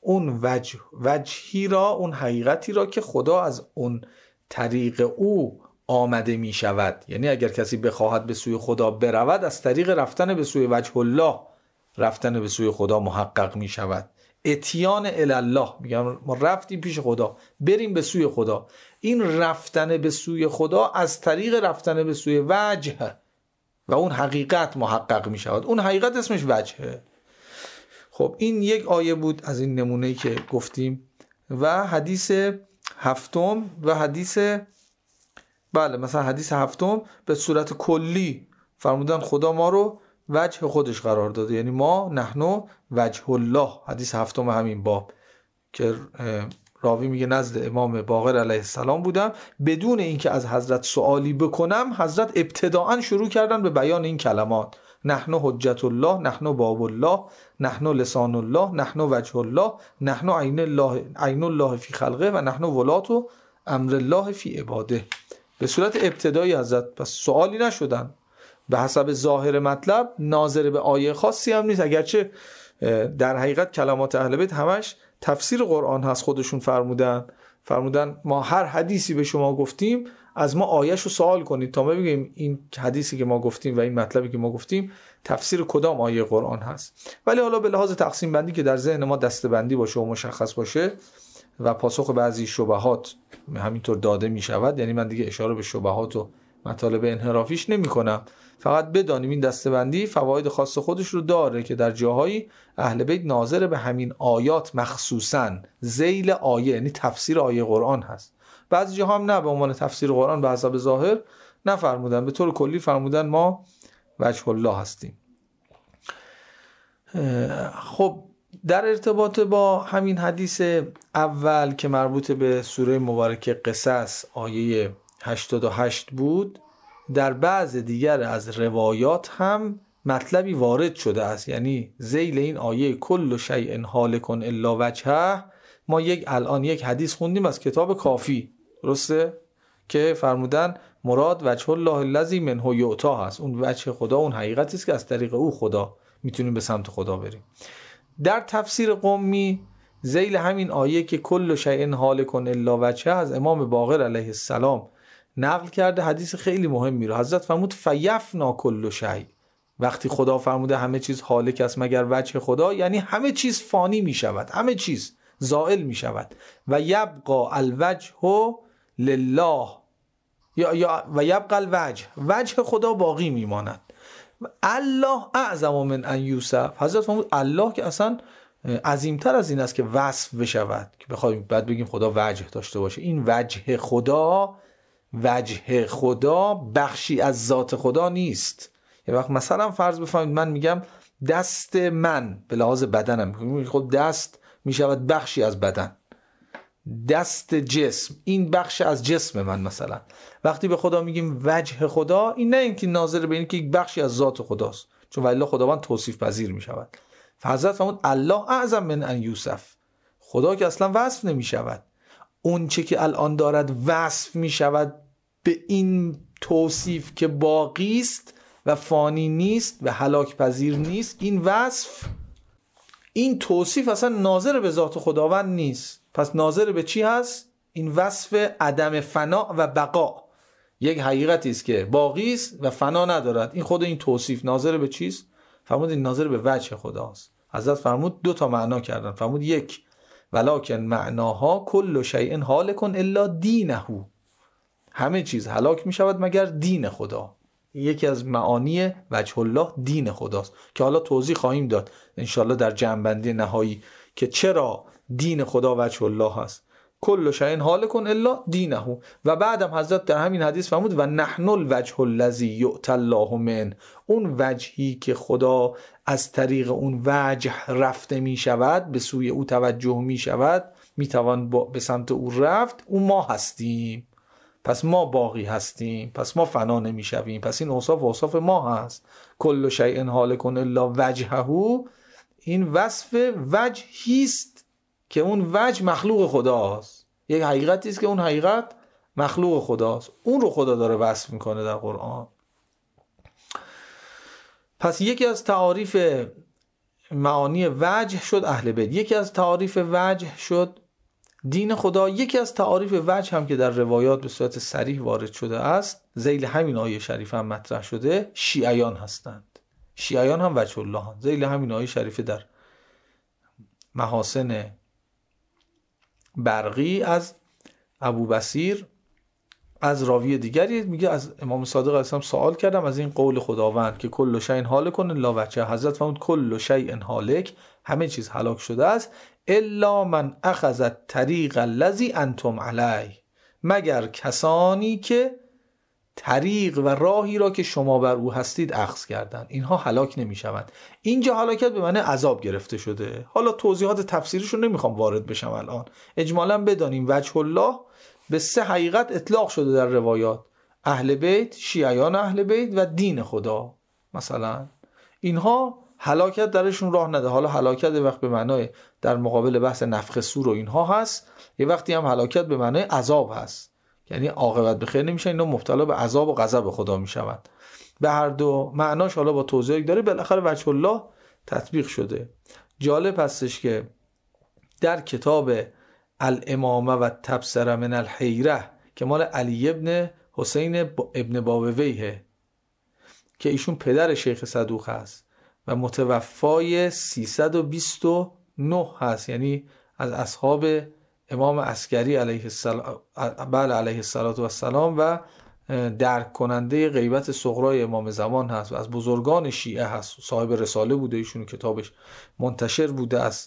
اون وجهی را، اون حقیقتی را که خدا از اون طریق او آمده می شود. یعنی اگر کسی بخواهد به سوی خدا برود، از طریق رفتن به سوی وجه الله رفتن به سوی خدا محقق می شود. اتیان الله، میگم ما رفتیم پیش خدا، بریم به سوی خدا. این رفتن به سوی خدا از طریق رفتن به سوی وجه و اون حقیقت محقق می شود. اون حقیقت اسمش وجهه. خب این یک آیه بود از این نمونه‌ای که گفتیم. و حدیث هفتم و حدیث مثلا حدیث هفتم به صورت کلی فرمودن خدا ما رو وجه خودش قرار داده، یعنی ما نحنو وجه الله. حدیث هفتم همین باب که راوی میگه نزد امام باقر علیه السلام بودم، بدون اینکه از حضرت سوالی بکنم حضرت ابتداء شروع کردن به بیان این کلمات: نحنو حجت الله، نحنو باب الله، نحنو لسان الله، نحنو وجه الله، نحنو عین الله فی خلقه و نحنو ولات امر الله فی عباده. به صورت ابتدایی حضرت پس سوالی نشدن، به حسب ظاهر مطلب ناظر به آیه خاصی هم نیست، اگرچه در حقیقت کلمات اهل بیت همش تفسیر قرآن هست. خودشون فرمودن ما هر حدیثی به شما گفتیم از ما آیه‌شو سوال کنید تا ما بگیم این حدیثی که ما گفتیم و این مطلبی که ما گفتیم تفسیر کدام آیه قرآن هست. ولی حالا به لحاظ تقسیم بندی که در ذهن ما دسته‌بندی باشه و مشخص باشه و پاسخ بعضی شبهات همینطور داده می شود، یعنی من دیگه اشاره به شبهات و مطالب انحرافیش نمی کنم، فقط بدانیم این دسته‌بندی فواید خاص خودش رو داره که در جاهایی اهل بیت ناظر به همین آیات مخصوصاً ذیل آیه یعنی تفسیر آیه قرآن هست. بعضی جاها هم نه، به عنوان تفسیر قرآن به حسب ظاهر نفرمودن، به طور کلی فرمودن ما وجه الله هستیم. خب در ارتباط با همین حدیث اول که مربوط به سوره مبارکه قصص آیه 88 بود، در بعض دیگر از روایات هم مطلبی وارد شده است. یعنی ذیل این آیه کل شیء هالک الا وجهه، ما الان یک حدیث خوندیم از کتاب کافی، درسته؟ که فرمودن مراد وجه الله الذی منه یعطا هست، اون وجه خدا، اون حقیقتی است که از طریق او خدا میتونیم به سمت خدا بریم. در تفسیر قمی ذیل همین آیه که کل شیء هالک الا وجهه از امام باقر علیه السلام نقل کرده حدیث خیلی مهمی رو. حضرت فرمود فیفنا کل شیء، وقتی خدا فرموده همه چیز هالک است مگر وجه خدا، یعنی همه چیز فانی می شود، همه چیز زائل می شود. و یبقى الوجه لله، و یبقى الوجه، وجه خدا باقی می ماند. الله اعظم من ان یوصف، حضرت فرمود الله که اصلا عظیمتر از این است که وصف بشود، که بخوایم بعد بگیم خدا وجه داشته باشه. این وجه خدا بخشی از ذات خدا نیست. یه وقت مثلا فرض بفرمایید من میگم دست من به لحاظ بدنم، خب دست میشود بخشی از بدن، دست جسم این بخش از جسم من. مثلا وقتی به خدا میگیم وجه خدا، این نه اینکه ناظر به این که یک بخشی از ذات خداست، چون والله خداوند توصیف پذیر میشود. حضرت فرمود الله اعظم من ان یوصف، خدا که اصلا وصف نمیشود، اون چه که الان دارد وصف میشود به این توصیف که باقی است و فانی نیست و هلاک پذیر نیست، این وصف، این توصیف اصلا ناظر به ذات خداوند نیست. پس ناظر به چی هست؟ این وصف عدم فنا و بقا، یک حقیقتی است که باقی است و فنا ندارد. این خود این توصیف ناظر به چیست؟ فرمود این ناظر به وجه خداست. حضرت فرمود دو تا معنا کردن. فرمود یک ولکن معناها کل شیء هالک الا دینه، همه چیز هلاک می شود مگر دین خدا. یکی از معانی وجه الله دین خداست که حالا توضیح خواهیم داد انشالله در جمع‌بندی نهایی که چرا دین خدا وجه الله هست. کل شیء هالک الا دینه. و بعدم حضرت در همین حدیث فرمود و نحن الوجه الذی یؤتی الله من، اون وجهی که خدا از طریق اون وجه رفته می شود، به سوی او توجه می شود، می توان به سمت او رفت، اون ما هستیم. پس ما باقی هستیم، پس ما فنا نمی شویم، پس این اوصاف ما هست. کل شیء هالک الا وجهه، این وصف وجهی است که اون وجه مخلوق خداست، یک حقیقتی است که اون حقیقت مخلوق خداست، اون رو خدا داره وصف میکنه در قرآن. پس یکی از تعاریف معانی وجه شد اهل بیت، یکی از تعاریف وجه شد دین خدا، یکی از تعاریف وجه هم که در روایات به صورت صریح وارد شده است، ذیل همین آیه شریف هم مطرح شده، شیعیان هستند. شیعیان هم وجه الله هم. ذیل همین آیه شریفه در محاسن برقی از ابو بصیر از راوی دیگری میگه از امام صادق علیه السلام سوال کردم از این قول خداوند که کل شیء هالک الا وجهه. حضرت فرمود کل شیء هالک، همه چیز هلاک شده است، الا من اخذ الطریق الذی انتم علیه، مگر کسانی که طریق و راهی را که شما بر او هستید اخذ کردند، اینها هلاک نمیشوند. اینجا هلاکت به معنی عذاب گرفته شده. حالا توضیحات تفسیریش رو نمیخوام وارد بشم الان، اجمالا بدانیم وجه الله به 3 حقیقت اطلاق شده در روایات: اهل بیت، شیعیان اهل بیت و دین خدا. مثلا اینها هلاکت درشون راه نده. حالا هلاکت وقت به معنای در مقابل بحث نفخ صور و اینها هست، یه وقتی هم هلاکت به معنای عذاب هست، یعنی عاقبت به خیر نمیشن، اینا مبتلا به عذاب و غضب خدا میشوند. به هر دو معناش حالا با توضیحی داره، بالاخره وجه الله تطبیق شده. جالب هستش که در کتاب الامامه و تبصره من الحیره که مال علی ابن حسین ابن بابویه که ایشون پدر شیخ صدوق هست و متوفای 329 هست، یعنی از اصحاب امام عسکری علیه السلام و درک کننده غیبت صغرای امام زمان هست و از بزرگان شیعه هست. صاحب رساله بوده ایشون، کتابش منتشر بوده از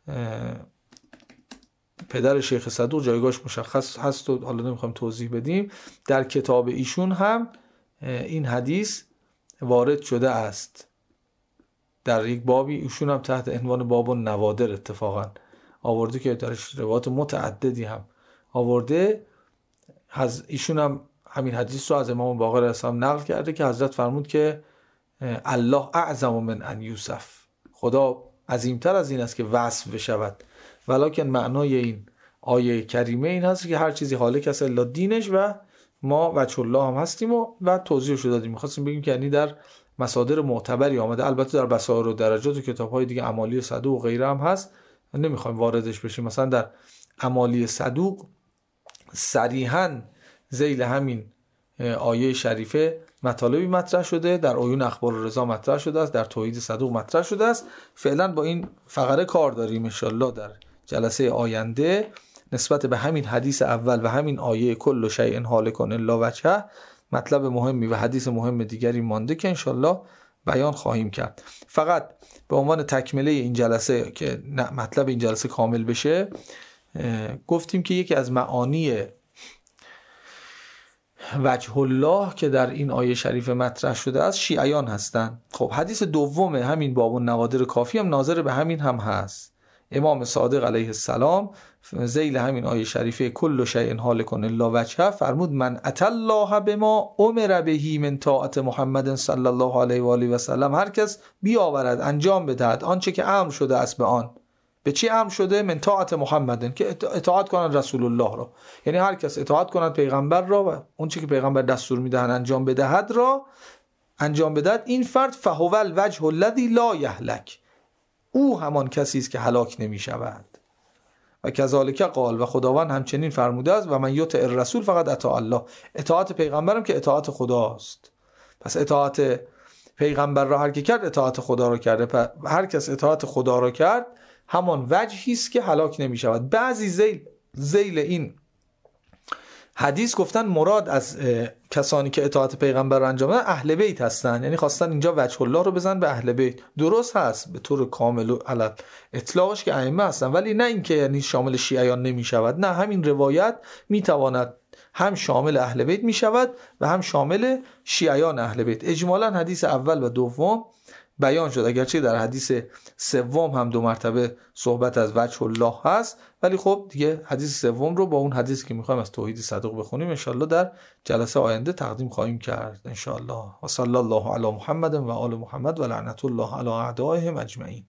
پدر شیخ صدوق، جایگاهش مشخص هست و حالا نمیخوایم توضیح بدیم. در کتاب ایشون هم این حدیث وارد شده است در یک بابی، ایشون هم تحت عنوان باب النوادر اتفاقا آورده که درش روایات متعددی هم آورده. ایشون هم همین حدیث رو از امام باقر علیه السلام نقل کرده که حضرت فرمود که الله اعظم من ان یوصف، خدا عظیمتر از این است که وصف بشود. ولکن معنای این آیه کریمه این هست که هر چیزی هالک است الا دینش و ما وجه الله هم هستیم و توضیحش رو دادیم. می‌خواستیم بگیم که یعنی در مصادر معتبری آمده، البته در بصائر و درجات و کتاب‌های دیگه اعمالی صدوق و غیره هم هست، نمیخوایم واردش بشیم. مثلا در اعمالی صدوق صریحاً ذیل همین آیه شریفه مطالبی مطرح شده، در عیون اخبار رضا مطرح شده است، در توحید صدوق مطرح شده است. فعلا با این فقره کار داریم، انشالله در جلسه آینده نسبت به همین حدیث اول و همین آیه کل شیء هالک الا وجهه مطلب مهمی و حدیث مهم دیگری مانده که انشالله بیان خواهیم کرد. فقط به عنوان تکمله این جلسه که مطلب این جلسه کامل بشه، گفتیم که یکی از معانی وجه الله که در این آیه شریف مطرح شده است شیعیان هستند. خب حدیث دوم همین باب النوادر کافی هم ناظر به همین هم هست. امام صادق علیه السلام ذیل همین آیه شریفه کل شیء هالک الا وجهه فرمود من اتى الله بما امر به من طاعت محمد صلی الله علیه و آله و سلم، هر کس بیاورد انجام بدهد آنچه که امر شده است به آن. به چی امر شده؟ من طاعت محمد، که اطاعت کنند رسول الله را، یعنی هر کس اطاعت کند پیغمبر را و اون چه که پیغمبر دستور میدهند انجام بدهد را انجام بدهد، این فرد فهو الوجه الذی لا یهلک، او همان کسی است که هلاک نمی شود. و کذالک قال، و خداوند همچنین فرموده است و من یطع الرسول فقط اطاع الله، اطاعت پیغمبرم که اطاعت خداست. پس اطاعت پیغمبر را هر کی کرد اطاعت خدا را کرده، هر کس اطاعت خدا را کرد همان وجهی است که هلاک نمی شود. بعضی ذیل این حدیث گفتن مراد از کسانی که اطاعت پیغمبر را انجام دادن اهل بیت هستن، یعنی خواستن اینجا وجه الله رو بزن به اهل بیت. درست هست به طور کامل و علل اطلاقش که ائمه هستن، ولی نه اینکه یعنی شامل شیعیان نمی شود. نه، همین روایت می تواند هم شامل اهل بیت می شود و هم شامل شیعیان اهل بیت. اجمالا حدیث اول و دوم بیان شد، اگرچه در حدیث سوم هم 2 مرتبه صحبت از وجه الله هست، ولی خب دیگه حدیث سوم رو با اون حدیثی که میخوایم از توحید صدوق بخونیم انشالله در جلسه آینده تقدیم خواهیم کرد انشالله. و صلی الله علی محمد و آل محمد و لعنت الله علی اعدائهم اجمعین.